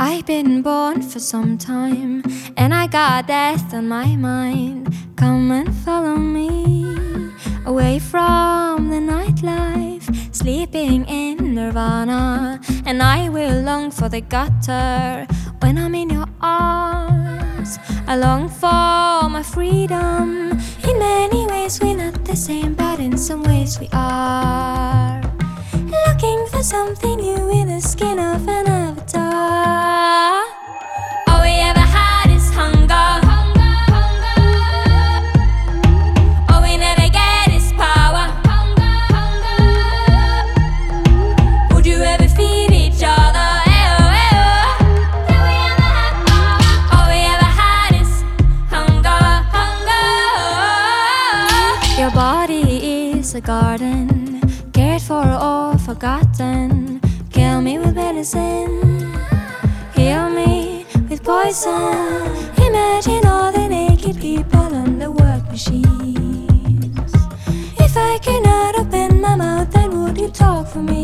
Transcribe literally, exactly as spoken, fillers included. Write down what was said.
I've been born for some time, and I got death on my mind. Come and follow me away from the nightlife, sleeping in nirvana. And I will long for the gutter when I'm in your arms. I long for my freedom. In many ways we're not the same, but in some ways we are. Looking for something new in the skin of an avatar. All we ever had is hunger. All we never get is power. Would you ever feed each other? All we ever had is hunger, hunger. Your body is a garden, cared for or forgotten. Kill me with medicine, heal me with poison. Imagine all the naked people on the work machines. If I could not open my mouth, then would you talk for me?